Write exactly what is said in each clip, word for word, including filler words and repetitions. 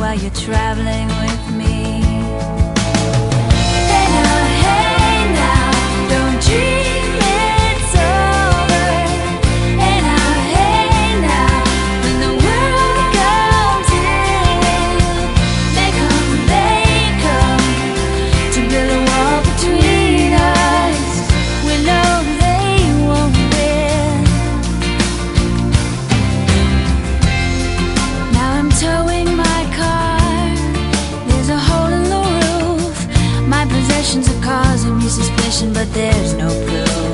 while you're traveling with me. Hey now, hey now, don't dream it's over. Hey now, hey now, when the world comes in, they come, they come to build a wall between us. We know they won't win. Now I'm towing my car, there's a hole in the roof. My possessions are causing me suspicion, but there's no proof.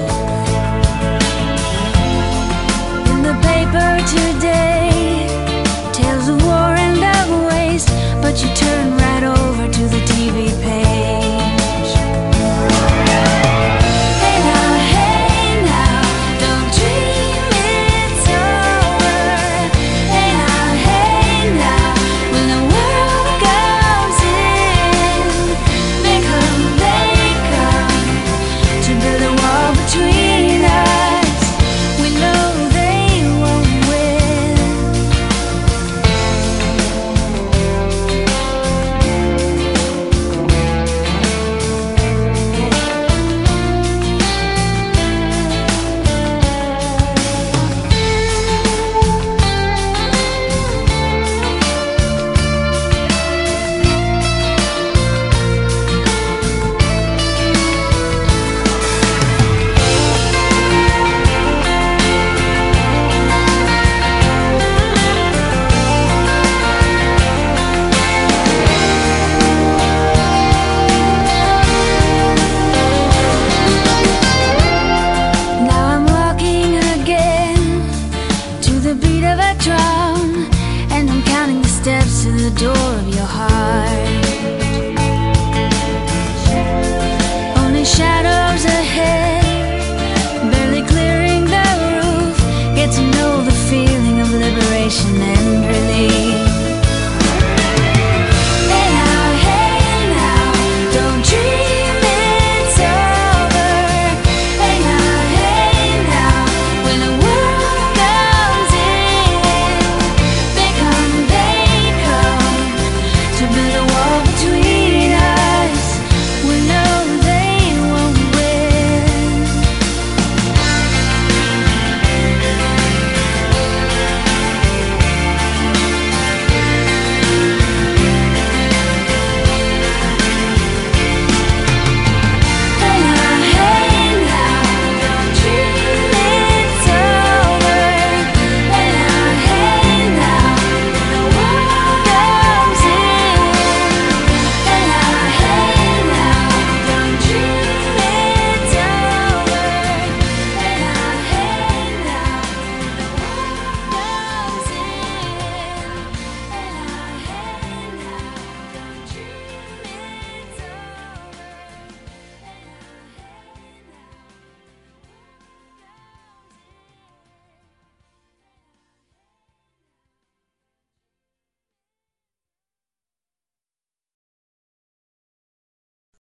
In the paper today, tales of war and of waste, but you turn right over to the T V page. Hey now, hey now, don't dream it's over. Hey now, hey now, when the world comes in, they come, they come to build a wall between us. We know they won't win. Now I'm walking again to the beat of a drum, and I'm counting the steps to the door of your heart.